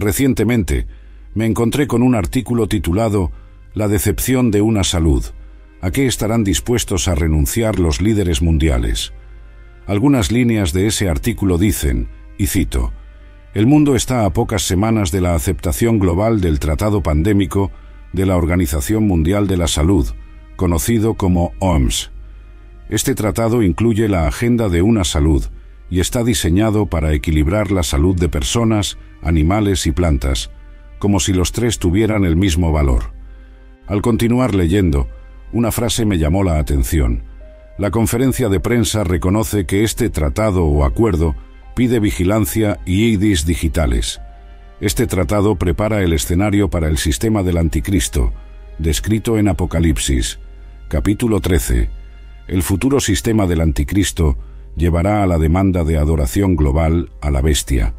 Recientemente me encontré con un artículo titulado «La decepción de una salud. ¿A qué estarán dispuestos a renunciar los líderes mundiales?». Algunas líneas de ese artículo dicen, y cito: «El mundo está a pocas semanas de la aceptación global del tratado pandémico de la Organización Mundial de la Salud, conocido como OMS. Este tratado incluye la Agenda de una Salud y está diseñado para equilibrar la salud de personas, animales y plantas, como si los tres tuvieran el mismo valor». Al continuar leyendo, una frase me llamó la atención. La conferencia de prensa reconoce que este tratado o acuerdo pide vigilancia y IDs digitales. Este tratado prepara el escenario para el sistema del anticristo, descrito en Apocalipsis, capítulo 13. El futuro sistema del anticristo llevará a la demanda de adoración global a la bestia.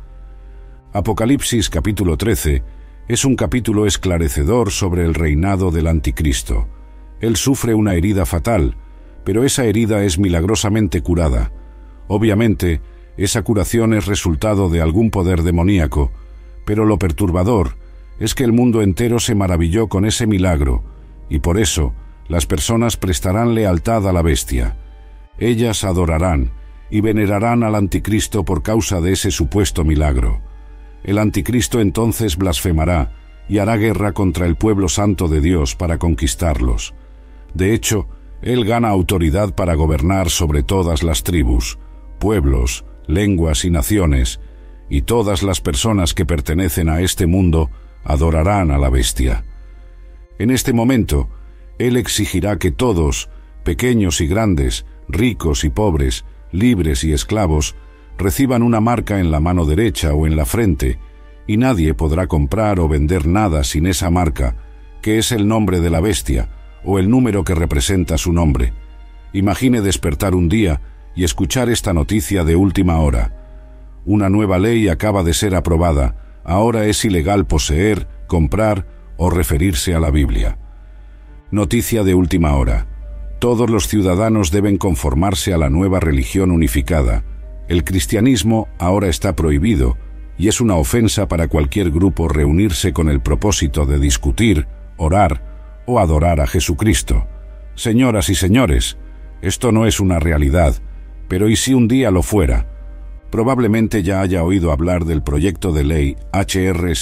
Apocalipsis capítulo 13 es un capítulo esclarecedor sobre el reinado del anticristo. Él sufre una herida fatal, pero esa herida es milagrosamente curada. Obviamente, esa curación es resultado de algún poder demoníaco, pero lo perturbador es que el mundo entero se maravilló con ese milagro, y por eso las personas prestarán lealtad a la bestia. Ellas adorarán y venerarán al anticristo por causa de ese supuesto milagro. El anticristo entonces blasfemará y hará guerra contra el pueblo santo de Dios para conquistarlos. De hecho, él gana autoridad para gobernar sobre todas las tribus, pueblos, lenguas y naciones, y todas las personas que pertenecen a este mundo adorarán a la bestia. En este momento, él exigirá que todos, pequeños y grandes, ricos y pobres, libres y esclavos, reciban una marca en la mano derecha o en la frente, y nadie podrá comprar o vender nada sin esa marca, que es el nombre de la bestia, o el número que representa su nombre. Imagine despertar un día y escuchar esta noticia de última hora. Una nueva ley acaba de ser aprobada. Ahora es ilegal poseer, comprar o referirse a la Biblia. Noticia de última hora. Todos los ciudadanos deben conformarse a la nueva religión unificada. El cristianismo ahora está prohibido y es una ofensa para cualquier grupo reunirse con el propósito de discutir, orar o adorar a Jesucristo. Señoras y señores, esto no es una realidad, pero ¿y si un día lo fuera? Probablemente ya haya oído hablar del proyecto de ley HR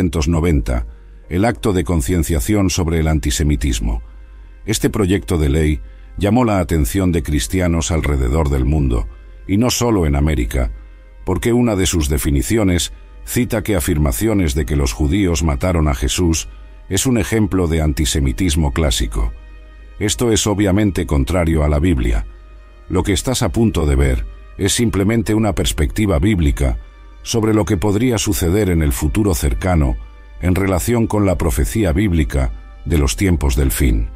690, el acto de concienciación sobre el antisemitismo. Este proyecto de ley llamó la atención de cristianos alrededor del mundo, y no solo en América, porque una de sus definiciones cita que afirmaciones de que los judíos mataron a Jesús es un ejemplo de antisemitismo clásico. Esto es obviamente contrario a la Biblia. Lo que estás a punto de ver es simplemente una perspectiva bíblica sobre lo que podría suceder en el futuro cercano en relación con la profecía bíblica de los tiempos del fin.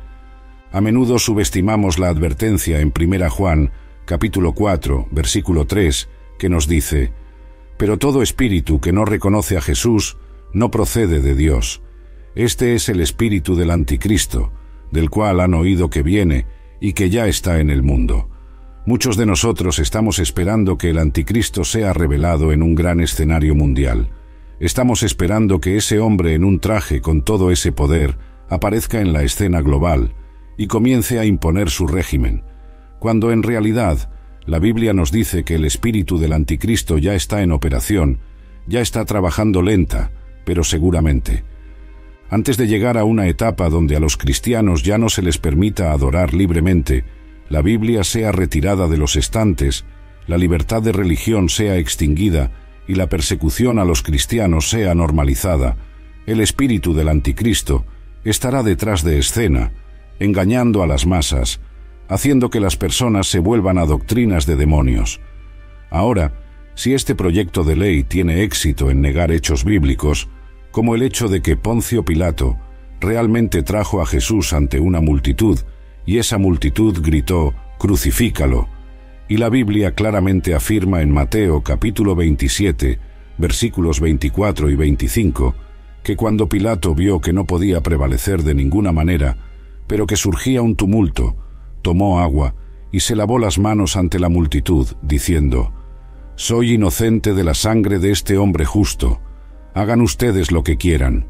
A menudo subestimamos la advertencia en 1 Juan, capítulo 4, versículo 3, que nos dice: «Pero todo espíritu que no reconoce a Jesús no procede de Dios. Este es el espíritu del anticristo, del cual han oído que viene y que ya está en el mundo». Muchos de nosotros estamos esperando que el anticristo sea revelado en un gran escenario mundial. Estamos esperando que ese hombre en un traje con todo ese poder aparezca en la escena global y comience a imponer su régimen, cuando en realidad la Biblia nos dice que el espíritu del anticristo ya está en operación, ya está trabajando lenta, pero seguramente. Antes de llegar a una etapa donde a los cristianos ya no se les permita adorar libremente, la Biblia sea retirada de los estantes, la libertad de religión sea extinguida y la persecución a los cristianos sea normalizada, el espíritu del anticristo estará detrás de escena, engañando a las masas, haciendo que las personas se vuelvan a doctrinas de demonios. Ahora, si este proyecto de ley tiene éxito en negar hechos bíblicos, como el hecho de que Poncio Pilato realmente trajo a Jesús ante una multitud, y esa multitud gritó: «Crucifícalo», y la Biblia claramente afirma en Mateo capítulo 27, versículos 24 y 25, que cuando Pilato vio que no podía prevalecer de ninguna manera, pero que surgía un tumulto, tomó agua y se lavó las manos ante la multitud, diciendo: «Soy inocente de la sangre de este hombre justo». Hagan ustedes lo que quieran.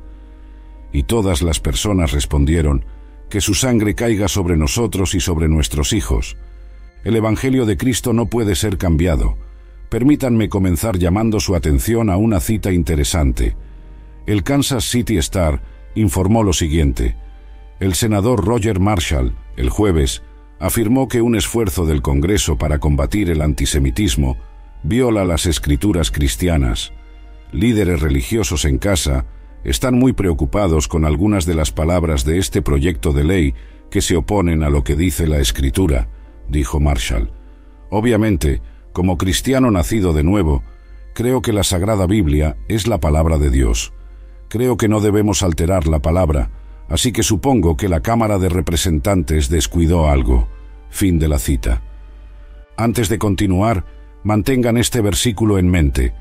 Y todas las personas respondieron: que su sangre caiga sobre nosotros y sobre nuestros hijos. El Evangelio de Cristo no puede ser cambiado. Permítanme comenzar llamando su atención a una cita interesante. El Kansas City Star informó lo siguiente: el senador Roger Marshall, el jueves, afirmó que un esfuerzo del Congreso para combatir el antisemitismo viola las escrituras cristianas. Líderes religiosos en casa están muy preocupados con algunas de las palabras de este proyecto de ley que se oponen a lo que dice la Escritura, dijo Marshall. Obviamente, como cristiano nacido de nuevo, creo que la Sagrada Biblia es la palabra de Dios. Creo que no debemos alterar la palabra, así que supongo que la Cámara de Representantes descuidó algo. Fin de la cita. Antes de continuar, mantengan este versículo en mente.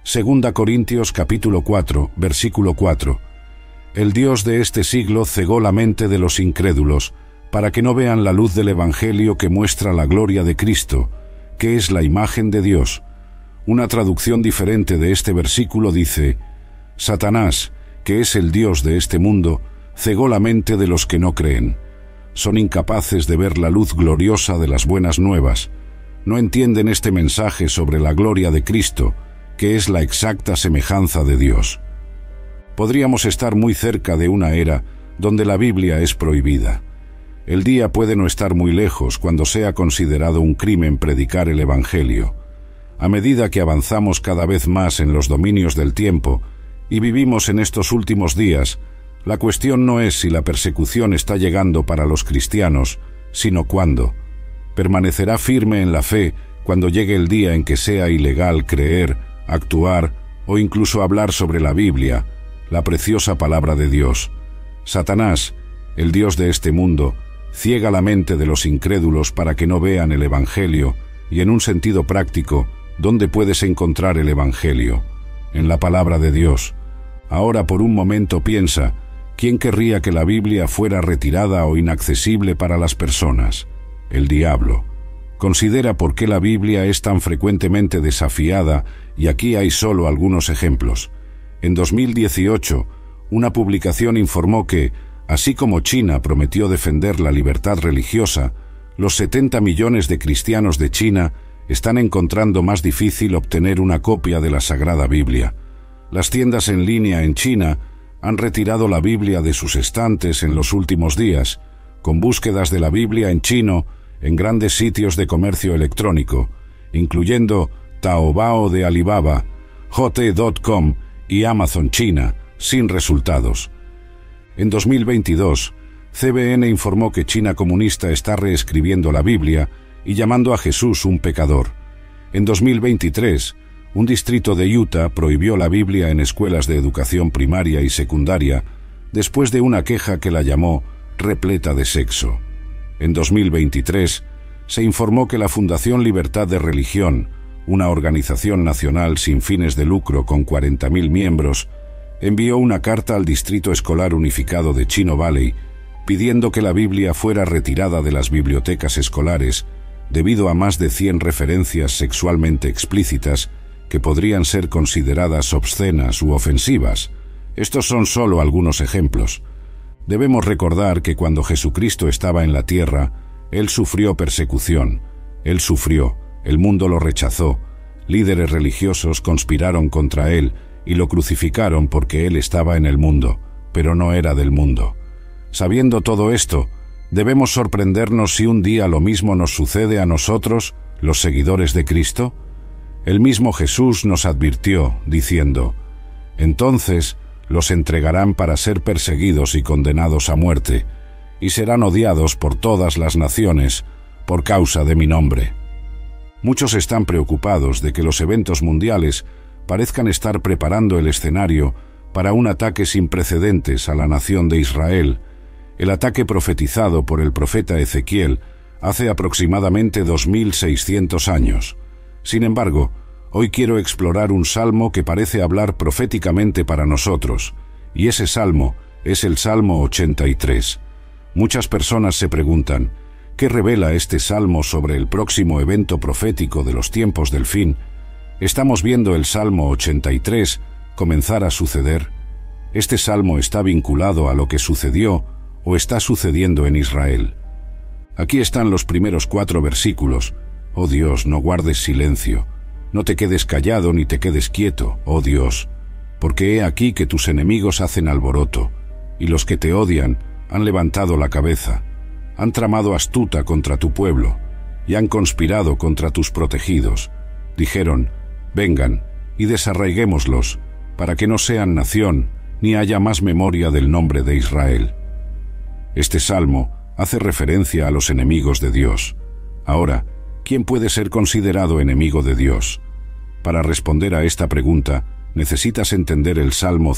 2 Corintios capítulo 4, versículo 4. El Dios de este siglo cegó la mente de los incrédulos, para que no vean la luz del Evangelio que muestra la gloria de Cristo, que es la imagen de Dios. Una traducción diferente de este versículo dice: Satanás, que es el Dios de este mundo, cegó la mente de los que no creen. Son incapaces de ver la luz gloriosa de las buenas nuevas. No entienden este mensaje sobre la gloria de Cristo, que es la exacta semejanza de Dios. Podríamos estar muy cerca de una era donde la Biblia es prohibida. El día puede no estar muy lejos cuando sea considerado un crimen predicar el Evangelio. A medida que avanzamos cada vez más en los dominios del tiempo y vivimos en estos últimos días, la cuestión no es si la persecución está llegando para los cristianos, sino cuándo. Permanecerá firme en la fe cuando llegue el día en que sea ilegal creer, actuar o incluso hablar sobre la Biblia, la preciosa palabra de Dios. Satanás, el Dios de este mundo, ciega la mente de los incrédulos para que no vean el Evangelio, y en un sentido práctico, ¿dónde puedes encontrar el Evangelio? En la palabra de Dios. Ahora por un momento piensa, ¿quién querría que la Biblia fuera retirada o inaccesible para las personas? El diablo. Considera por qué la Biblia es tan frecuentemente desafiada, y aquí hay solo algunos ejemplos. En 2018, una publicación informó que, así como China prometió defender la libertad religiosa, los 70 millones de cristianos de China están encontrando más difícil obtener una copia de la Sagrada Biblia. Las tiendas en línea en China han retirado la Biblia de sus estantes en los últimos días, con búsquedas de la Biblia en chino en grandes sitios de comercio electrónico, incluyendo Taobao de Alibaba, JD.com y Amazon China, sin resultados. En 2022, CBN informó que China comunista está reescribiendo la Biblia y llamando a Jesús un pecador. En 2023, un distrito de Utah prohibió la Biblia en escuelas de educación primaria y secundaria después de una queja que la llamó repleta de sexo. En 2023, se informó que la Fundación Libertad de Religión, una organización nacional sin fines de lucro con 40.000 miembros, envió una carta al Distrito Escolar Unificado de Chino Valley pidiendo que la Biblia fuera retirada de las bibliotecas escolares debido a más de 100 referencias sexualmente explícitas que podrían ser consideradas obscenas u ofensivas. Estos son solo algunos ejemplos. Debemos recordar que cuando Jesucristo estaba en la tierra, Él sufrió persecución. Él sufrió, el mundo lo rechazó, líderes religiosos conspiraron contra Él y lo crucificaron porque Él estaba en el mundo, pero no era del mundo. Sabiendo todo esto, ¿debemos sorprendernos si un día lo mismo nos sucede a nosotros, los seguidores de Cristo? El mismo Jesús nos advirtió, diciendo: entonces los entregarán para ser perseguidos y condenados a muerte, y serán odiados por todas las naciones por causa de mi nombre. Muchos están preocupados de que los eventos mundiales parezcan estar preparando el escenario para un ataque sin precedentes a la nación de Israel, el ataque profetizado por el profeta Ezequiel hace aproximadamente 2600 años. Sin embargo, hoy quiero explorar un salmo que parece hablar proféticamente para nosotros, y ese salmo es el Salmo 83. Muchas personas se preguntan, ¿qué revela este salmo sobre el próximo evento profético de los tiempos del fin? Estamos viendo el Salmo 83 comenzara a suceder? ¿Este salmo está vinculado a lo que sucedió o está sucediendo en Israel? Aquí están los primeros 4 versículos. Oh Dios, no guardes silencio. No te quedes callado ni te quedes quieto, oh Dios, porque he aquí que tus enemigos hacen alboroto, y los que te odian han levantado la cabeza, han tramado astuta contra tu pueblo, y han conspirado contra tus protegidos. Dijeron, vengan, y desarraiguémoslos, para que no sean nación, ni haya más memoria del nombre de Israel. Este salmo hace referencia a los enemigos de Dios. Ahora, ¿quién puede ser considerado enemigo de Dios? Para responder a esta pregunta, necesitas entender el Salmo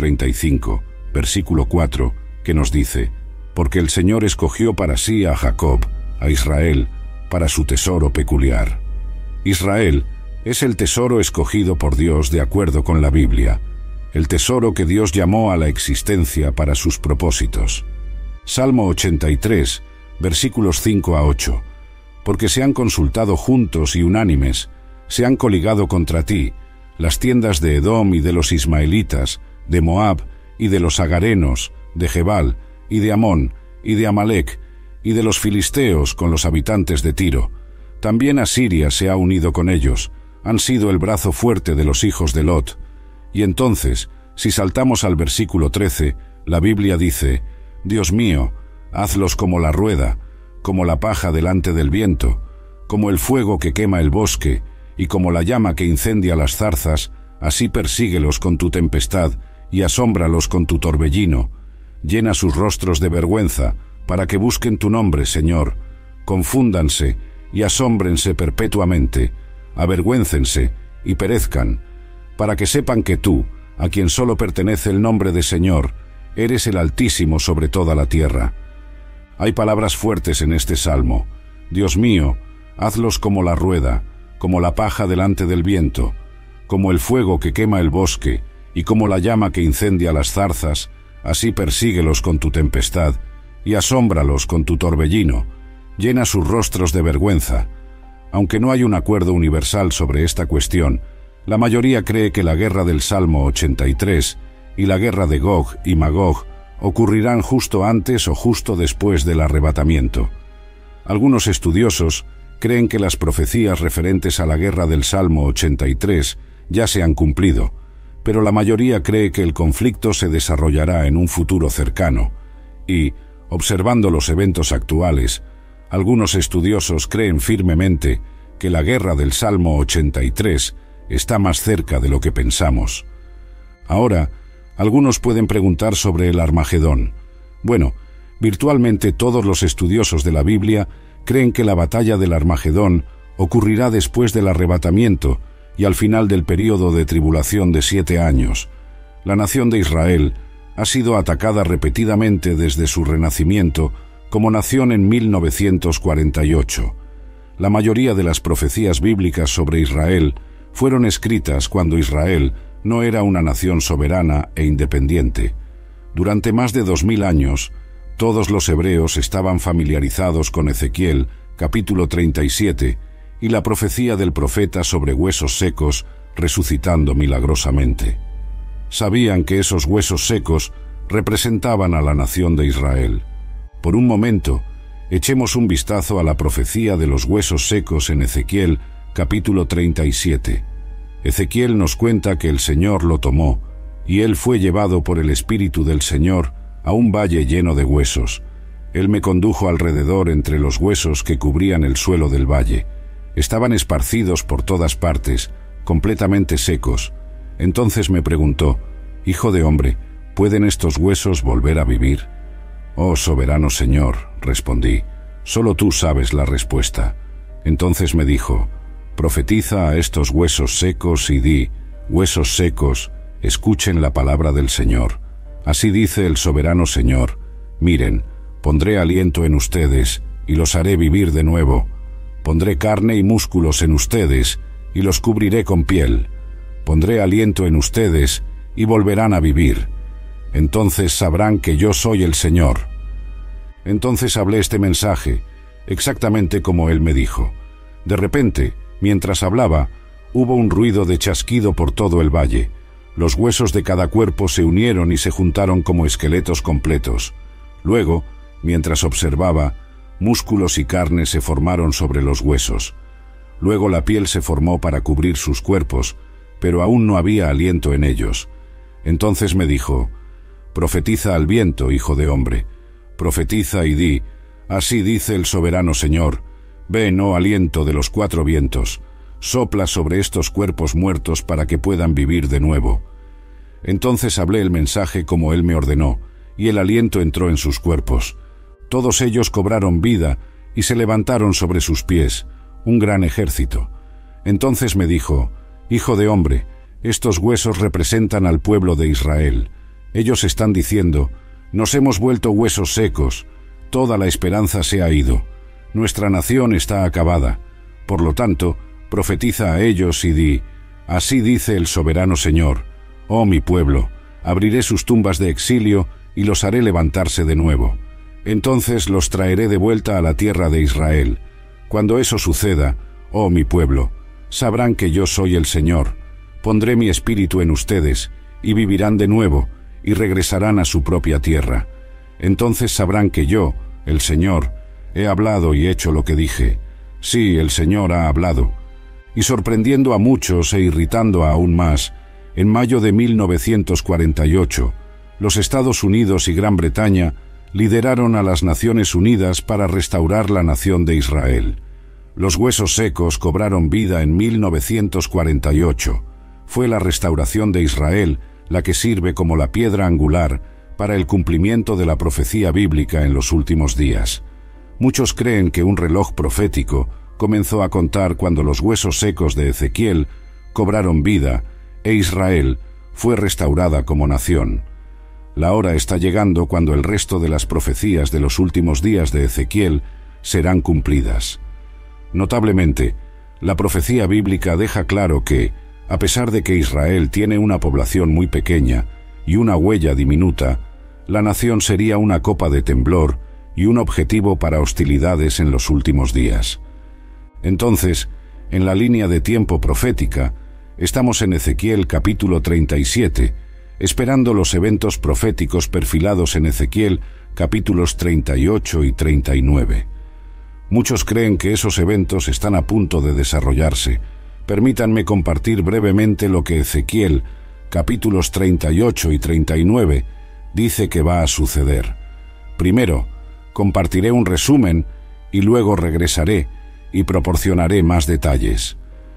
135, versículo 4, que nos dice, porque el Señor escogió para sí a Jacob, a Israel, para su tesoro peculiar. Israel es el tesoro escogido por Dios de acuerdo con la Biblia, el tesoro que Dios llamó a la existencia para sus propósitos. Salmo 83, versículos 5 a 8. Porque se han consultado juntos y unánimes, se han coligado contra ti, las tiendas de Edom y de los ismaelitas, de Moab y de los agarenos, de Gebal y de Amón y de Amalec y de los filisteos con los habitantes de Tiro. También Asiria se ha unido con ellos, han sido el brazo fuerte de los hijos de Lot. Y entonces, si saltamos al versículo 13, la Biblia dice, Dios mío, hazlos como la rueda, como la paja delante del viento, como el fuego que quema el bosque, y como la llama que incendia las zarzas, así persíguelos con tu tempestad, y asómbralos con tu torbellino. Llena sus rostros de vergüenza, para que busquen tu nombre, Señor. Confúndanse, y asómbrense perpetuamente, avergüéncense, y perezcan, para que sepan que tú, a quien solo pertenece el nombre de Señor, eres el Altísimo sobre toda la tierra. Hay palabras fuertes en este salmo. Dios mío, hazlos como la rueda, como la paja delante del viento, como el fuego que quema el bosque, y como la llama que incendia las zarzas, así persíguelos con tu tempestad, y asómbralos con tu torbellino, llena sus rostros de vergüenza. Aunque no hay un acuerdo universal sobre esta cuestión, la mayoría cree que la guerra del Salmo 83 y la guerra de Gog y Magog ocurrirán justo antes o justo después del arrebatamiento. Algunos estudiosos creen que las profecías referentes a la guerra del Salmo 83 ya se han cumplido, pero la mayoría cree que el conflicto se desarrollará en un futuro cercano, y, observando los eventos actuales, algunos estudiosos creen firmemente que la guerra del Salmo 83 está más cerca de lo que pensamos. Ahora, algunos pueden preguntar sobre el Armagedón. Bueno, virtualmente todos los estudiosos de la Biblia creen que la batalla del Armagedón ocurrirá después del arrebatamiento y al final del período de tribulación de 7 años. La nación de Israel ha sido atacada repetidamente desde su renacimiento como nación en 1948. La mayoría de las profecías bíblicas sobre Israel fueron escritas cuando Israel no era una nación soberana e independiente. Durante más de 2000 años, todos los hebreos estaban familiarizados con Ezequiel, capítulo 37, y la profecía del profeta sobre huesos secos resucitando milagrosamente. Sabían que esos huesos secos representaban a la nación de Israel. Por un momento, echemos un vistazo a la profecía de los huesos secos en Ezequiel, capítulo 37. Ezequiel nos cuenta que el Señor lo tomó, y él fue llevado por el Espíritu del Señor a un valle lleno de huesos. Él me condujo alrededor entre los huesos que cubrían el suelo del valle. Estaban esparcidos por todas partes, completamente secos. Entonces me preguntó, «Hijo de hombre, ¿pueden estos huesos volver a vivir?» «Oh, soberano Señor», respondí, «solo tú sabes la respuesta». Entonces me dijo, «Profetiza a estos huesos secos y di, huesos secos, escuchen la palabra del Señor. Así dice el soberano Señor, miren, pondré aliento en ustedes y los haré vivir de nuevo. Pondré carne y músculos en ustedes y los cubriré con piel. Pondré aliento en ustedes y volverán a vivir. Entonces sabrán que yo soy el Señor». Entonces hablé este mensaje, exactamente como él me dijo. De repente, mientras hablaba, hubo un ruido de chasquido por todo el valle. Los huesos de cada cuerpo se unieron y se juntaron como esqueletos completos. Luego, mientras observaba, músculos y carne se formaron sobre los huesos. Luego la piel se formó para cubrir sus cuerpos, pero aún no había aliento en ellos. Entonces me dijo: «Profetiza al viento, hijo de hombre. Profetiza y di: así dice el soberano Señor, ven, oh aliento de los 4 vientos, sopla sobre estos cuerpos muertos para que puedan vivir de nuevo». Entonces hablé el mensaje como él me ordenó, y el aliento entró en sus cuerpos. Todos ellos cobraron vida y se levantaron sobre sus pies, un gran ejército. Entonces me dijo: «Hijo de hombre, estos huesos representan al pueblo de Israel. Ellos están diciendo: nos hemos vuelto huesos secos, toda la esperanza se ha ido, nuestra nación está acabada. Por lo tanto, profetiza a ellos y di: así dice el soberano Señor, oh mi pueblo, abriré sus tumbas de exilio y los haré levantarse de nuevo. Entonces los traeré de vuelta a la tierra de Israel. Cuando eso suceda, oh mi pueblo, sabrán que yo soy el Señor. Pondré mi espíritu en ustedes, y vivirán de nuevo, y regresarán a su propia tierra. Entonces sabrán que yo, el Señor, he hablado y hecho lo que dije. Sí, el Señor ha hablado». Y sorprendiendo a muchos e irritando aún más, en mayo de 1948, los Estados Unidos y Gran Bretaña lideraron a las Naciones Unidas para restaurar la nación de Israel. Los huesos secos cobraron vida en 1948. Fue la restauración de Israel la que sirve como la piedra angular para el cumplimiento de la profecía bíblica en los últimos días. Muchos creen que un reloj profético comenzó a contar cuando los huesos secos de Ezequiel cobraron vida e Israel fue restaurada como nación. La hora está llegando cuando el resto de las profecías de los últimos días de Ezequiel serán cumplidas. Notablemente, la profecía bíblica deja claro que, a pesar de que Israel tiene una población muy pequeña y una huella diminuta, la nación sería una copa de temblor y un objetivo para hostilidades en los últimos días. Entonces, en la línea de tiempo profética, estamos en Ezequiel capítulo 37, esperando los eventos proféticos perfilados en Ezequiel capítulos 38 y 39. Muchos creen que esos eventos están a punto de desarrollarse. Permítanme compartir brevemente lo que Ezequiel, capítulos 38 y 39, dice que va a suceder. Primero, compartiré un resumen y luego regresaré y proporcionaré más detalles.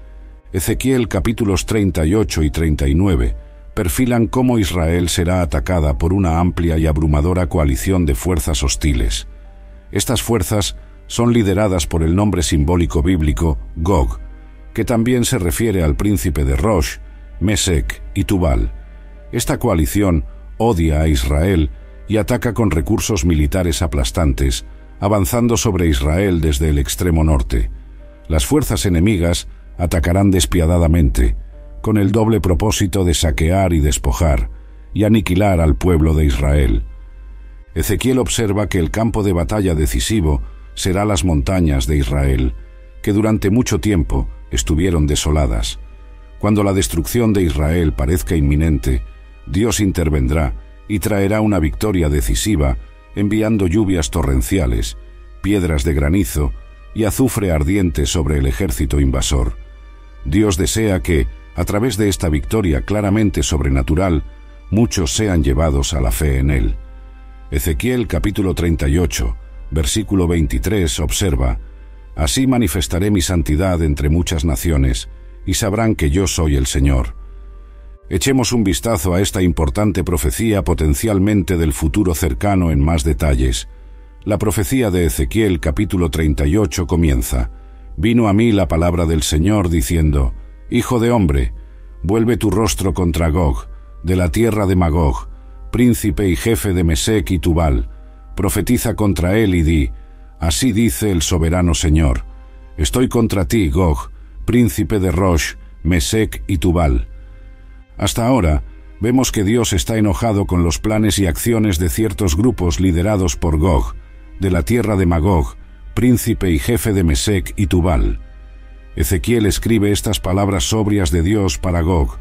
Ezequiel capítulos 38 y 39 perfilan cómo Israel será atacada por una amplia y abrumadora coalición de fuerzas hostiles. Estas fuerzas son lideradas por el nombre simbólico bíblico Gog, que también se refiere al príncipe de Rosh, Mesec y Tubal. Esta coalición odia a Israel y ataca con recursos militares aplastantes, avanzando sobre Israel desde el extremo norte. Las fuerzas enemigas atacarán despiadadamente, con el doble propósito de saquear y despojar, y aniquilar al pueblo de Israel. Ezequiel observa que el campo de batalla decisivo será las montañas de Israel, que durante mucho tiempo estuvieron desoladas. Cuando la destrucción de Israel parezca inminente, Dios intervendrá y traerá una victoria decisiva, enviando lluvias torrenciales, piedras de granizo y azufre ardiente sobre el ejército invasor. Dios desea que, a través de esta victoria claramente sobrenatural, muchos sean llevados a la fe en Él. Ezequiel capítulo 38, versículo 23 observa: «Así manifestaré mi santidad entre muchas naciones, y sabrán que yo soy el Señor». Echemos un vistazo a esta importante profecía potencialmente del futuro cercano en más detalles. La profecía de Ezequiel capítulo 38 comienza: «Vino a mí la palabra del Señor diciendo: Hijo de hombre, vuelve tu rostro contra Gog, de la tierra de Magog, príncipe y jefe de Mesec y Tubal. Profetiza contra él y di: así dice el soberano Señor, estoy contra ti, Gog, príncipe de Rosh, Mesec y Tubal». Hasta ahora, vemos que Dios está enojado con los planes y acciones de ciertos grupos liderados por Gog, de la tierra de Magog, príncipe y jefe de Mesec y Tubal. Ezequiel escribe estas palabras sobrias de Dios para Gog,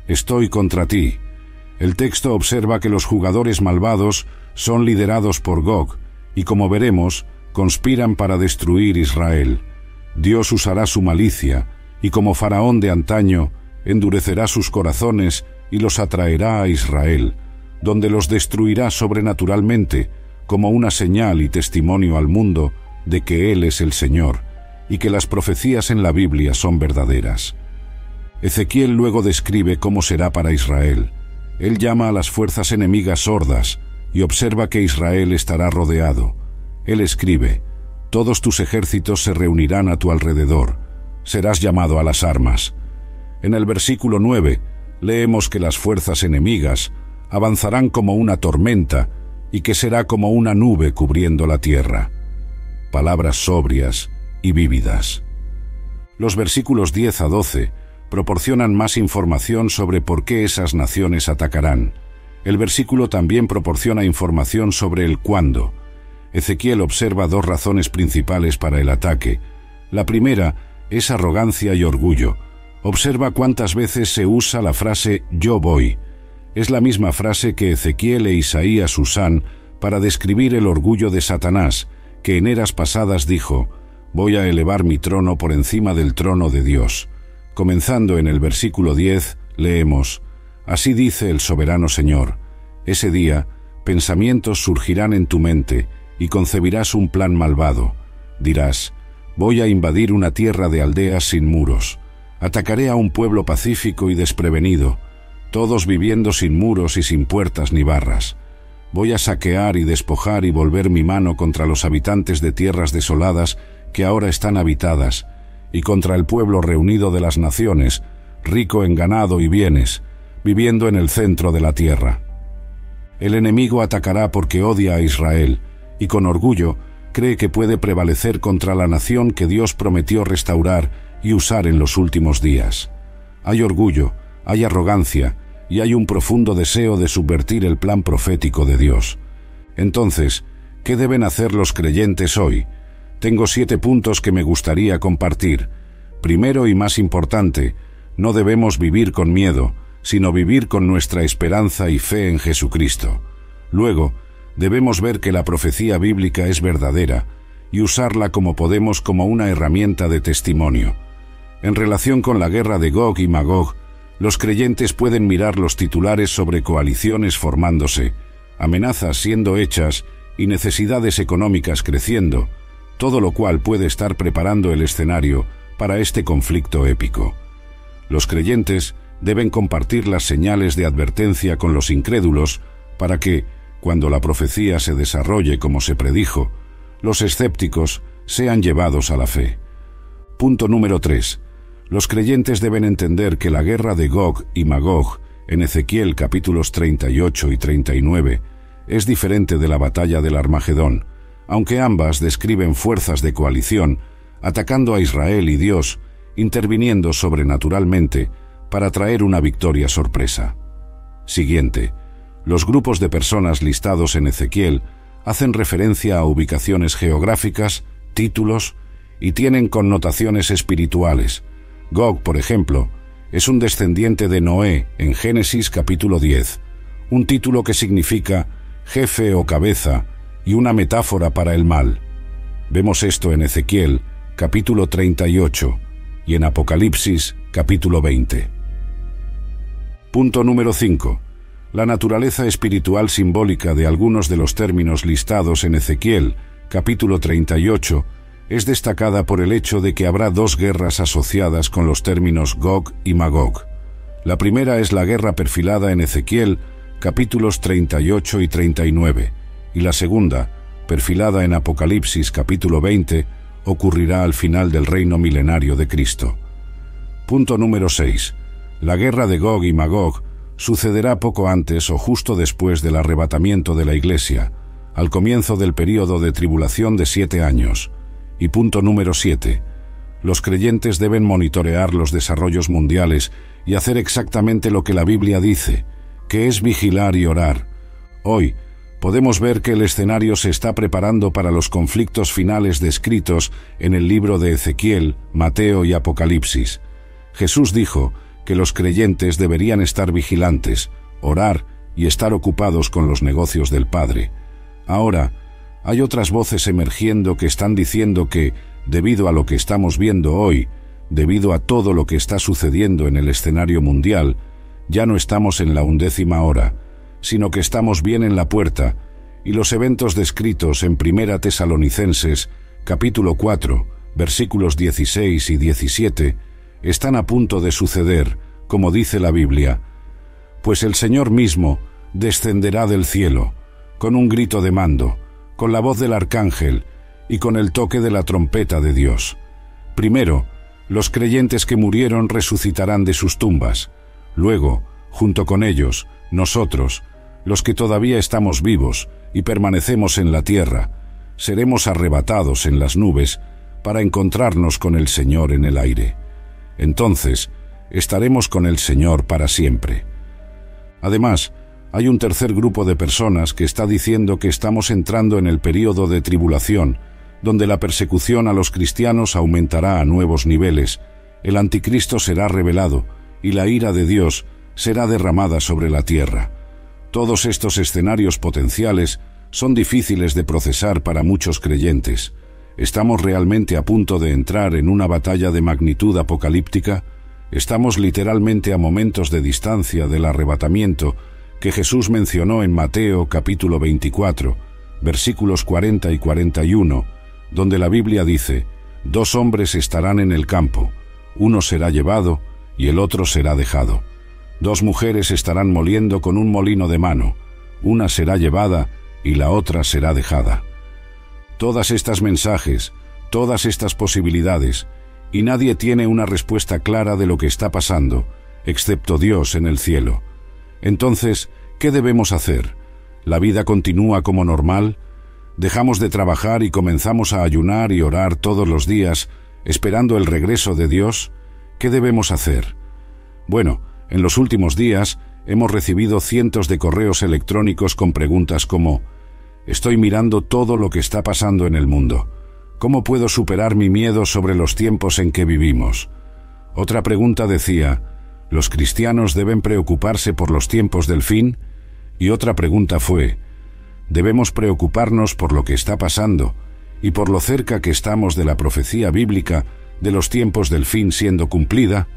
estoy contra ti. El texto observa que los jugadores malvados son liderados por Gog, y como veremos, conspiran para destruir Israel. Dios usará su malicia, y como Faraón de antaño, endurecerá sus corazones y los atraerá a Israel, donde los destruirá sobrenaturalmente, como una señal y testimonio al mundo de que Él es el Señor, y que las profecías en la Biblia son verdaderas. Ezequiel luego describe cómo será para Israel. Él llama a las fuerzas enemigas sordas y observa que Israel estará rodeado. Él escribe: todos tus ejércitos se reunirán a tu alrededor. Serás llamado a las armas. En el versículo 9 leemos que las fuerzas enemigas avanzarán como una tormenta y que será como una nube cubriendo la tierra. Palabras sobrias y vívidas. Los versículos 10 a 12 proporcionan más información sobre por qué esas naciones atacarán. El versículo también proporciona información sobre el cuándo. Ezequiel observa dos razones principales para el ataque. La primera es arrogancia y orgullo. Observa cuántas veces se usa la frase «yo voy». Es la misma frase que Ezequiel e Isaías usan para describir el orgullo de Satanás, que en eras pasadas dijo: «Voy a elevar mi trono por encima del trono de Dios». Comenzando en el versículo 10, leemos: «Así dice el soberano Señor, ese día pensamientos surgirán en tu mente y concebirás un plan malvado. Dirás: voy a invadir una tierra de aldeas sin muros. Atacaré a un pueblo pacífico y desprevenido, todos viviendo sin muros y sin puertas ni barras. Voy a saquear y despojar y volver mi mano contra los habitantes de tierras desoladas que ahora están habitadas, y contra el pueblo reunido de las naciones, rico en ganado y bienes, viviendo en el centro de la tierra. El enemigo atacará porque odia a Israel, y con orgullo cree que puede prevalecer contra la nación que Dios prometió restaurar y usar en los últimos días. Hay orgullo, hay arrogancia, y hay un profundo deseo de subvertir el plan profético de Dios. Entonces, ¿qué deben hacer los creyentes hoy? Tengo 7 puntos que me gustaría compartir. Primero y más importante, no debemos vivir con miedo, sino vivir con nuestra esperanza y fe en Jesucristo. Luego, debemos ver que la profecía bíblica es verdadera y usarla como podemos como una herramienta de testimonio. En relación con la guerra de Gog y Magog, los creyentes pueden mirar los titulares sobre coaliciones formándose, amenazas siendo hechas y necesidades económicas creciendo, todo lo cual puede estar preparando el escenario para este conflicto épico. Los creyentes deben compartir las señales de advertencia con los incrédulos para que, cuando la profecía se desarrolle como se predijo, los escépticos sean llevados a la fe. Punto número 3. Los creyentes deben entender que la guerra de Gog y Magog, en Ezequiel capítulos 38 y 39, es diferente de la batalla del Armagedón, aunque ambas describen fuerzas de coalición, atacando a Israel y Dios, interviniendo sobrenaturalmente para traer una victoria sorpresa. Siguiente. Los grupos de personas listados en Ezequiel hacen referencia a ubicaciones geográficas, títulos y tienen connotaciones espirituales. Gog, por ejemplo, es un descendiente de Noé en Génesis capítulo 10, un título que significa jefe o cabeza y una metáfora para el mal. Vemos esto en Ezequiel capítulo 38 y en Apocalipsis capítulo 20. Punto número 5. La naturaleza espiritual simbólica de algunos de los términos listados en Ezequiel capítulo 38 es destacada por el hecho de que habrá 2 guerras asociadas con los términos Gog y Magog. La primera es la guerra perfilada en Ezequiel capítulos 38 y 39, y la segunda, perfilada en Apocalipsis capítulo 20, ocurrirá al final del reino milenario de Cristo. Punto número 6. La guerra de Gog y Magog sucederá poco antes o justo después del arrebatamiento de la Iglesia, al comienzo del período de tribulación de 7 años. Y punto número 7. Los creyentes deben monitorear los desarrollos mundiales y hacer exactamente lo que la Biblia dice, que es vigilar y orar. Hoy, podemos ver que el escenario se está preparando para los conflictos finales descritos en el libro de Ezequiel, Mateo y Apocalipsis. Jesús dijo que los creyentes deberían estar vigilantes, orar y estar ocupados con los negocios del Padre. Ahora, hay otras voces emergiendo que están diciendo que, debido a lo que estamos viendo hoy, debido a todo lo que está sucediendo en el escenario mundial, ya no estamos en la 11ª hora, sino que estamos bien en la puerta, y los eventos descritos en 1 Tesalonicenses, capítulo 4, versículos 16 y 17, están a punto de suceder, como dice la Biblia, pues el Señor mismo descenderá del cielo, con un grito de mando, con la voz del arcángel y con el toque de la trompeta de Dios. Primero, los creyentes que murieron resucitarán de sus tumbas. Luego, junto con ellos, nosotros, los que todavía estamos vivos y permanecemos en la tierra, seremos arrebatados en las nubes para encontrarnos con el Señor en el aire. Entonces, estaremos con el Señor para siempre. Además, hay un tercer grupo de personas que está diciendo que estamos entrando en el período de tribulación, donde la persecución a los cristianos aumentará a nuevos niveles, el anticristo será revelado y la ira de Dios será derramada sobre la tierra. Todos estos escenarios potenciales son difíciles de procesar para muchos creyentes. ¿Estamos realmente a punto de entrar en una batalla de magnitud apocalíptica? Estamos literalmente a momentos de distancia del arrebatamiento que Jesús mencionó en Mateo capítulo 24, versículos 40 y 41, donde la Biblia dice: 2 hombres estarán en el campo, uno será llevado y el otro será dejado. 2 mujeres estarán moliendo con un molino de mano, una será llevada y la otra será dejada. Todas estas mensajes, todas estas posibilidades, y nadie tiene una respuesta clara de lo que está pasando, excepto Dios en el cielo. Entonces, ¿qué debemos hacer? ¿La vida continúa como normal? ¿Dejamos de trabajar y comenzamos a ayunar y orar todos los días, esperando el regreso de Dios? ¿Qué debemos hacer? Bueno, en los últimos días hemos recibido cientos de correos electrónicos con preguntas como: estoy mirando todo lo que está pasando en el mundo. ¿Cómo puedo superar mi miedo sobre los tiempos en que vivimos? Otra pregunta decía: ¿los cristianos deben preocuparse por los tiempos del fin? Y otra pregunta fue: ¿debemos preocuparnos por lo que está pasando y por lo cerca que estamos de la profecía bíblica de los tiempos del fin siendo cumplida?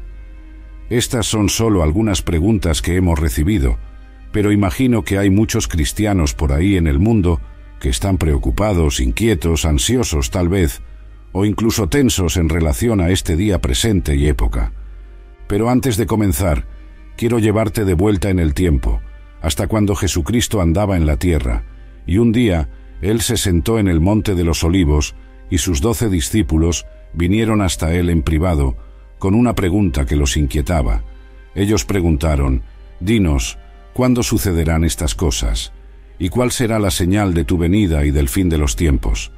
Estas son solo algunas preguntas que hemos recibido, pero imagino que hay muchos cristianos por ahí en el mundo que están preocupados, inquietos, ansiosos tal vez, o incluso tensos en relación a este día presente y época. Pero antes de comenzar, quiero llevarte de vuelta en el tiempo, hasta cuando Jesucristo andaba en la tierra, y un día Él se sentó en el Monte de los Olivos y sus 12 discípulos vinieron hasta Él en privado con una pregunta que los inquietaba. Ellos preguntaron: «Dinos, ¿cuándo sucederán estas cosas? ¿Y cuál será la señal de tu venida y del fin de los tiempos?»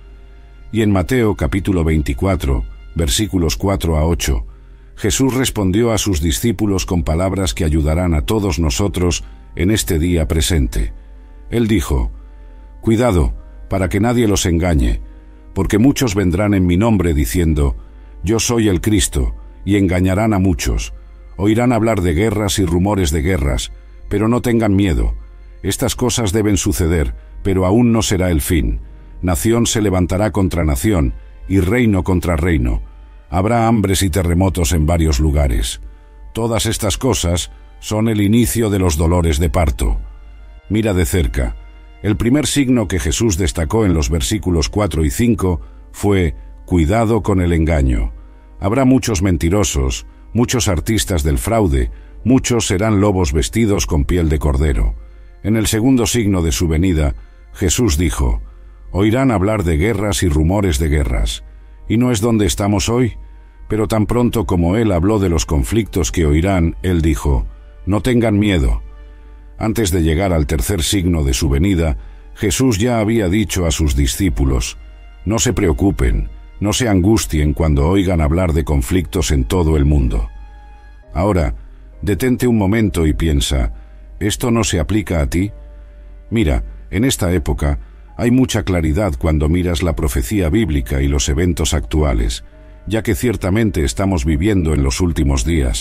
Y en Mateo capítulo 24, versículos 4 a 8, Jesús respondió a sus discípulos con palabras que ayudarán a todos nosotros en este día presente. Él dijo: «Cuidado, para que nadie los engañe, porque muchos vendrán en mi nombre diciendo: Yo soy el Cristo, y engañarán a muchos. Oirán hablar de guerras y rumores de guerras, pero no tengan miedo. Estas cosas deben suceder, pero aún no será el fin. Nación se levantará contra nación, y reino contra reino. Habrá hambres y terremotos en varios lugares. Todas estas cosas son el inicio de los dolores de parto». Mira de cerca. El primer signo que Jesús destacó en los versículos 4 y 5 fue: «Cuidado con el engaño». Habrá muchos mentirosos, muchos artistas del fraude, muchos serán lobos vestidos con piel de cordero. En el segundo signo de su venida, Jesús dijo: «Oirán hablar de guerras y rumores de guerras». ¿Y no es donde estamos hoy? Pero tan pronto como Él habló de los conflictos que oirán, Él dijo: «No tengan miedo». Antes de llegar al tercer signo de su venida, Jesús ya había dicho a sus discípulos: «No se preocupen, no se angustien cuando oigan hablar de conflictos en todo el mundo». Ahora, detente un momento y piensa: ¿esto no se aplica a ti? Mira, en esta época hay mucha claridad cuando miras la profecía bíblica y los eventos actuales, ya que ciertamente estamos viviendo en los últimos días.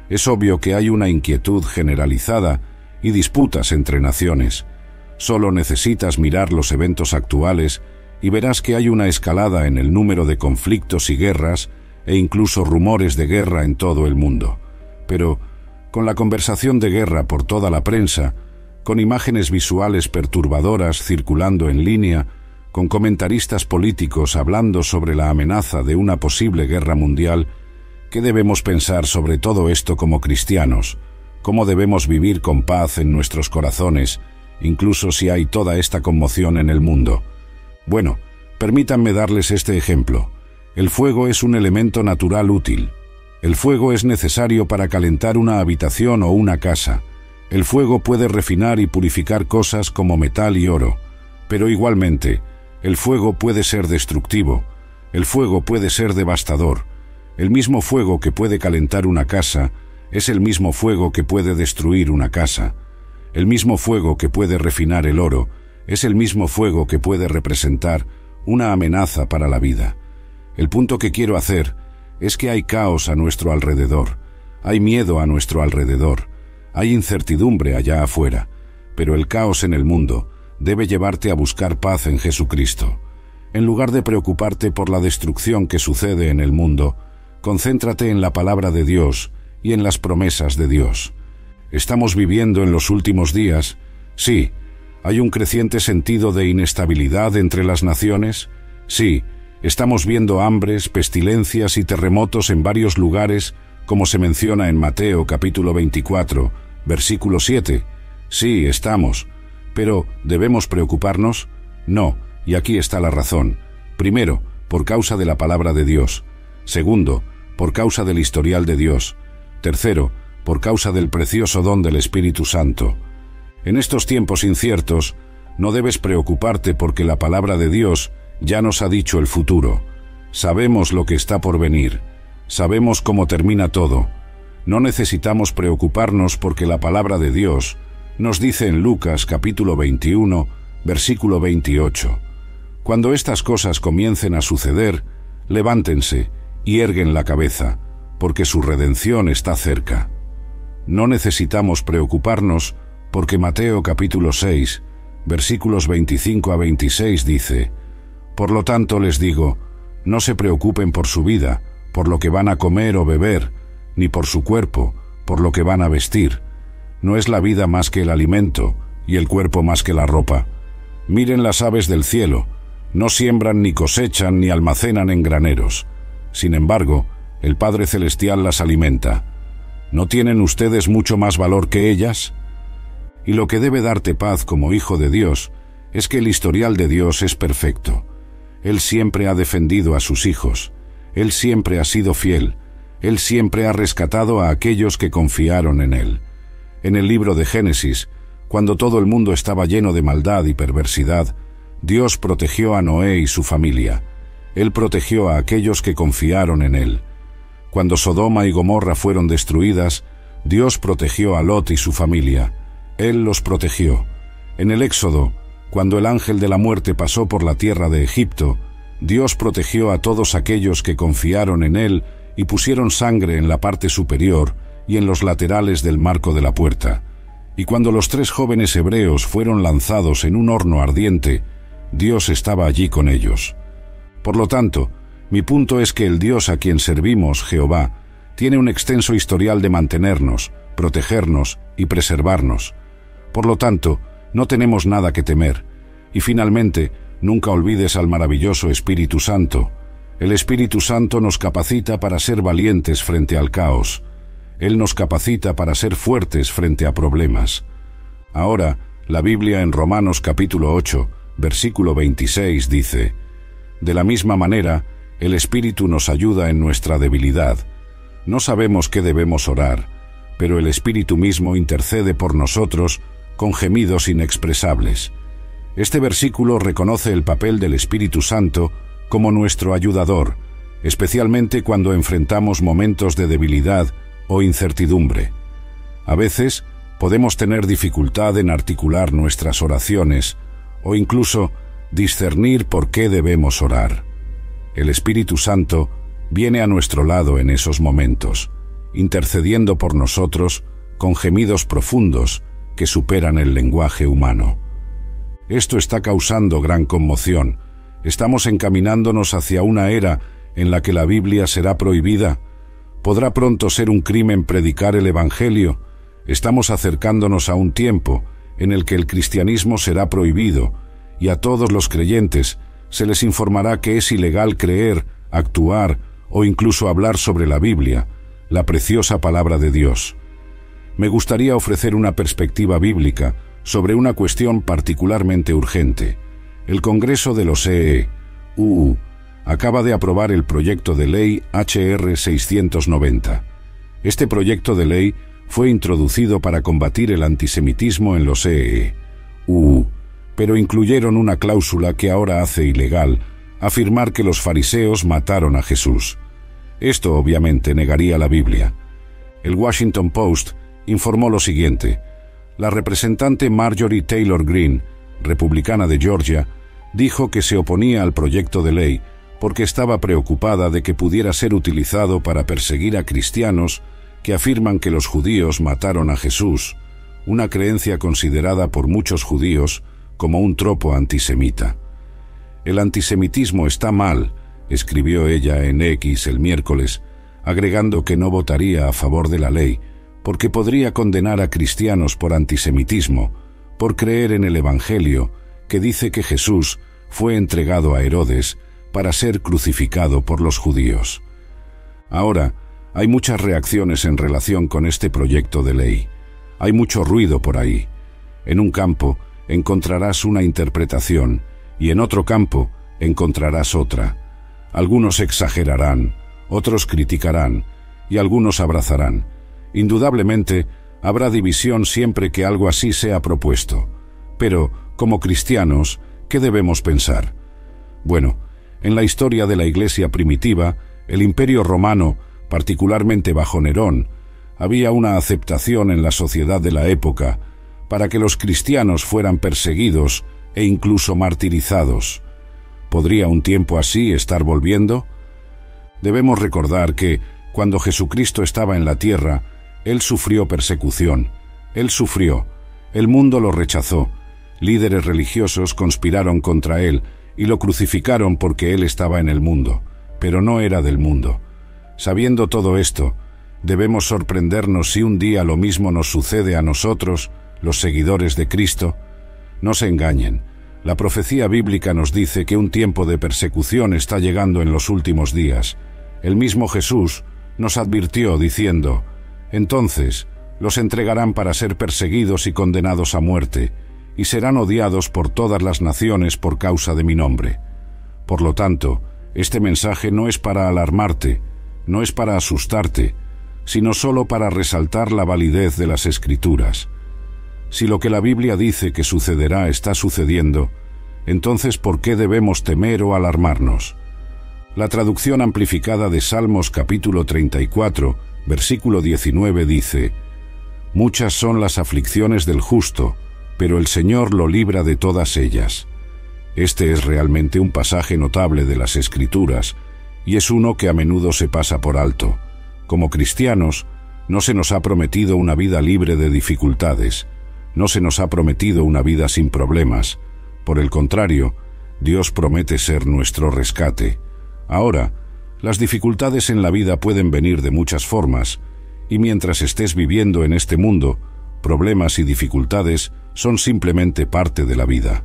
Es obvio que hay una inquietud generalizada y disputas entre naciones. Solo necesitas mirar los eventos actuales y verás que hay una escalada en el número de conflictos y guerras e incluso rumores de guerra en todo el mundo. Pero, con la conversación de guerra por toda la prensa, con imágenes visuales perturbadoras circulando en línea, con comentaristas políticos hablando sobre la amenaza de una posible guerra mundial, ¿qué debemos pensar sobre todo esto como cristianos? ¿Cómo debemos vivir con paz en nuestros corazones, incluso si hay toda esta conmoción en el mundo? Bueno, permítanme darles este ejemplo. El fuego es un elemento natural útil. El fuego es necesario para calentar una habitación o una casa. El fuego puede refinar y purificar cosas como metal y oro. Pero igualmente, el fuego puede ser destructivo. El fuego puede ser devastador. El mismo fuego que puede calentar una casa es el mismo fuego que puede destruir una casa. El mismo fuego que puede refinar el oro es el mismo fuego que puede representar una amenaza para la vida. El punto que quiero hacer es que hay caos a nuestro alrededor, hay miedo a nuestro alrededor, hay incertidumbre allá afuera, pero el caos en el mundo debe llevarte a buscar paz en Jesucristo. En lugar de preocuparte por la destrucción que sucede en el mundo, concéntrate en la palabra de Dios y en las promesas de Dios. ¿Estamos viviendo en los últimos días? Sí. ¿Hay un creciente sentido de inestabilidad entre las naciones? Sí. Estamos viendo hambres, pestilencias y terremotos en varios lugares, como se menciona en Mateo capítulo 24, versículo 7. Sí, estamos. Pero, ¿debemos preocuparnos? No, y aquí está la razón. Primero, por causa de la palabra de Dios. Segundo, por causa del historial de Dios. Tercero, por causa del precioso don del Espíritu Santo. En estos tiempos inciertos, no debes preocuparte porque la palabra de Dios ya nos ha dicho el futuro. Sabemos lo que está por venir. Sabemos cómo termina todo. No necesitamos preocuparnos porque la palabra de Dios nos dice en Lucas capítulo 21, versículo 28. Cuando estas cosas comiencen a suceder, levántense y erguen la cabeza, porque su redención está cerca. No necesitamos preocuparnos porque Mateo capítulo 6, versículos 25 a 26 dice: Por lo tanto les digo, no se preocupen por su vida, por lo que van a comer o beber, ni por su cuerpo, por lo que van a vestir. ¿No es la vida más que el alimento, y el cuerpo más que la ropa? Miren las aves del cielo, no siembran ni cosechan ni almacenan en graneros. Sin embargo, el Padre Celestial las alimenta. ¿No tienen ustedes mucho más valor que ellas? Y lo que debe darte paz como hijo de Dios es que el historial de Dios es perfecto. Él siempre ha defendido a sus hijos. Él siempre ha sido fiel. Él siempre ha rescatado a aquellos que confiaron en Él. En el libro de Génesis, cuando todo el mundo estaba lleno de maldad y perversidad, Dios protegió a Noé y su familia. Él protegió a aquellos que confiaron en Él. Cuando Sodoma y Gomorra fueron destruidas, Dios protegió a Lot y su familia. Él los protegió. En el Éxodo, cuando el ángel de la muerte pasó por la tierra de Egipto, Dios protegió a todos aquellos que confiaron en Él y pusieron sangre en la parte superior y en los laterales del marco de la puerta. Y cuando los 3 jóvenes hebreos fueron lanzados en un horno ardiente, Dios estaba allí con ellos. Por lo tanto, mi punto es que el Dios a quien servimos, Jehová, tiene un extenso historial de mantenernos, protegernos y preservarnos. Por lo tanto, no tenemos nada que temer. Y finalmente, nunca olvides al maravilloso Espíritu Santo. El Espíritu Santo nos capacita para ser valientes frente al caos. Él nos capacita para ser fuertes frente a problemas. Ahora, la Biblia en Romanos capítulo 8, versículo 26 dice: De la misma manera, el Espíritu nos ayuda en nuestra debilidad. No sabemos qué debemos orar, pero el Espíritu mismo intercede por nosotros con gemidos inexpresables. Este versículo reconoce el papel del Espíritu Santo como nuestro ayudador, especialmente cuando enfrentamos momentos de debilidad o incertidumbre. A veces podemos tener dificultad en articular nuestras oraciones o incluso discernir por qué debemos orar. El Espíritu Santo viene a nuestro lado en esos momentos intercediendo por nosotros con gemidos profundos que superan el lenguaje humano. Esto está causando gran conmoción. Estamos encaminándonos hacia una era en la que la Biblia será prohibida. ¿Podrá pronto ser un crimen predicar el Evangelio? Estamos acercándonos a un tiempo en el que el cristianismo será prohibido, y a todos los creyentes se les informará que es ilegal creer, actuar o incluso hablar sobre la Biblia, la preciosa palabra de Dios. Me gustaría ofrecer una perspectiva bíblica sobre una cuestión particularmente urgente. El Congreso de los EEUU acaba de aprobar el proyecto de ley HR 690. Este proyecto de ley fue introducido para combatir el antisemitismo en los EEUU, pero incluyeron una cláusula que ahora hace ilegal afirmar que los fariseos mataron a Jesús. Esto obviamente negaría la Biblia. El Washington Post informó lo siguiente: la representante Marjorie Taylor Greene, republicana de Georgia, dijo que se oponía al proyecto de ley porque estaba preocupada de que pudiera ser utilizado para perseguir a cristianos que afirman que los judíos mataron a Jesús, una creencia considerada por muchos judíos como un tropo antisemita. El antisemitismo está mal, escribió ella en X el miércoles, agregando que no votaría a favor de la ley, porque podría condenar a cristianos por antisemitismo, por creer en el Evangelio, que dice que Jesús fue entregado a Herodes para ser crucificado por los judíos. Ahora, hay muchas reacciones en relación con este proyecto de ley. Hay mucho ruido por ahí. En un campo encontrarás una interpretación y en otro campo encontrarás otra. Algunos exagerarán, otros criticarán y algunos abrazarán. Indudablemente, habrá división siempre que algo así sea propuesto. Pero, como cristianos, ¿qué debemos pensar? Bueno, en la historia de la Iglesia primitiva, el Imperio Romano, particularmente bajo Nerón, había una aceptación en la sociedad de la época para que los cristianos fueran perseguidos e incluso martirizados. ¿Podría un tiempo así estar volviendo? Debemos recordar que, cuando Jesucristo estaba en la tierra, Él sufrió persecución. Él sufrió. El mundo lo rechazó. Líderes religiosos conspiraron contra Él y lo crucificaron porque Él estaba en el mundo, pero no era del mundo. Sabiendo todo esto, debemos sorprendernos si un día lo mismo nos sucede a nosotros, los seguidores de Cristo. No se engañen. La profecía bíblica nos dice que un tiempo de persecución está llegando en los últimos días. El mismo Jesús nos advirtió diciendo: entonces los entregarán para ser perseguidos y condenados a muerte, y serán odiados por todas las naciones por causa de mi nombre. Por lo tanto, este mensaje no es para alarmarte, no es para asustarte, sino solo para resaltar la validez de las Escrituras. Si lo que la Biblia dice que sucederá está sucediendo, entonces ¿por qué debemos temer o alarmarnos? La traducción amplificada de Salmos capítulo 34, versículo 19 dice: muchas son las aflicciones del justo, pero el Señor lo libra de todas ellas. Este es realmente un pasaje notable de las Escrituras, y es uno que a menudo se pasa por alto. Como cristianos, no se nos ha prometido una vida libre de dificultades, no se nos ha prometido una vida sin problemas. Por el contrario, Dios promete ser nuestro rescate. Ahora, las dificultades en la vida pueden venir de muchas formas, y mientras estés viviendo en este mundo, problemas y dificultades son simplemente parte de la vida.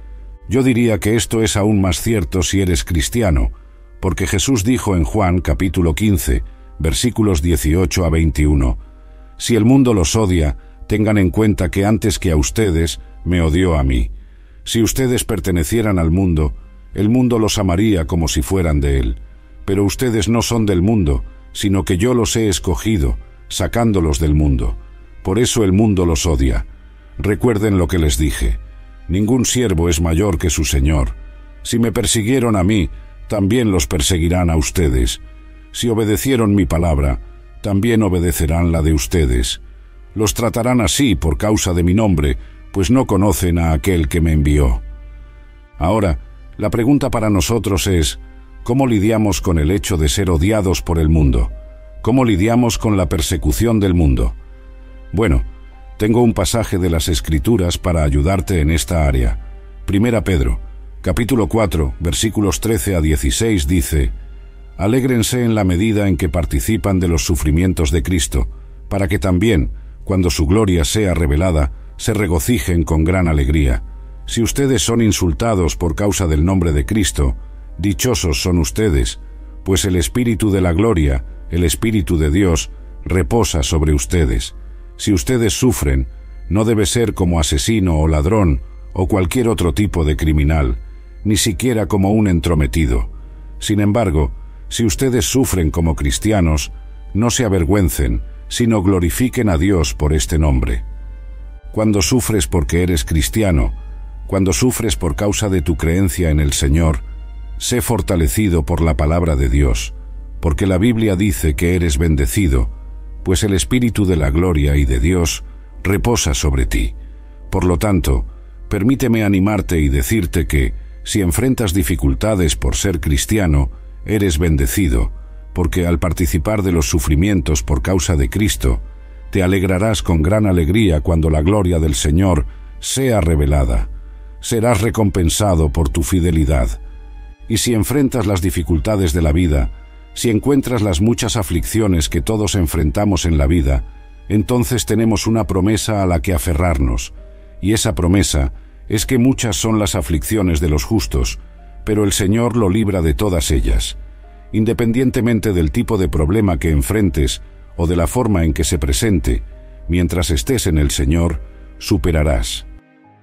Yo diría que esto es aún más cierto si eres cristiano, porque Jesús dijo en Juan capítulo 15, versículos 18 a 21, si el mundo los odia, tengan en cuenta que antes que a ustedes, me odió a mí. Si ustedes pertenecieran al mundo, el mundo los amaría como si fueran de él. Pero ustedes no son del mundo, sino que yo los he escogido, sacándolos del mundo. Por eso el mundo los odia. Recuerden lo que les dije. Ningún siervo es mayor que su señor. Si me persiguieron a mí, también los perseguirán a ustedes. Si obedecieron mi palabra, también obedecerán la de ustedes. Los tratarán así por causa de mi nombre, pues no conocen a aquel que me envió. Ahora, la pregunta para nosotros es: ¿cómo lidiamos con el hecho de ser odiados por el mundo? ¿Cómo lidiamos con la persecución del mundo? Bueno, tengo un pasaje de las Escrituras para ayudarte en esta área. 1 Pedro, capítulo 4, versículos 13 a 16 dice: «Alégrense en la medida en que participan de los sufrimientos de Cristo, para que también, cuando su gloria sea revelada, se regocijen con gran alegría. Si ustedes son insultados por causa del nombre de Cristo, dichosos son ustedes, pues el Espíritu de la gloria, el Espíritu de Dios, reposa sobre ustedes. Si ustedes sufren, no debe ser como asesino o ladrón o cualquier otro tipo de criminal, ni siquiera como un entrometido. Sin embargo, si ustedes sufren como cristianos, no se avergüencen, sino glorifiquen a Dios por este nombre. Cuando sufres porque eres cristiano, cuando sufres por causa de tu creencia en el Señor, sé fortalecido por la palabra de Dios, porque la Biblia dice que eres bendecido, pues el Espíritu de la gloria y de Dios reposa sobre ti. Por lo tanto, permíteme animarte y decirte que, si enfrentas dificultades por ser cristiano, eres bendecido, porque al participar de los sufrimientos por causa de Cristo, te alegrarás con gran alegría cuando la gloria del Señor sea revelada. Serás recompensado por tu fidelidad. Y si enfrentas las dificultades de la vida, si encuentras las muchas aflicciones que todos enfrentamos en la vida, entonces tenemos una promesa a la que aferrarnos, y esa promesa es que muchas son las aflicciones de los justos, pero el Señor lo libra de todas ellas. Independientemente del tipo de problema que enfrentes o de la forma en que se presente, mientras estés en el Señor, superarás.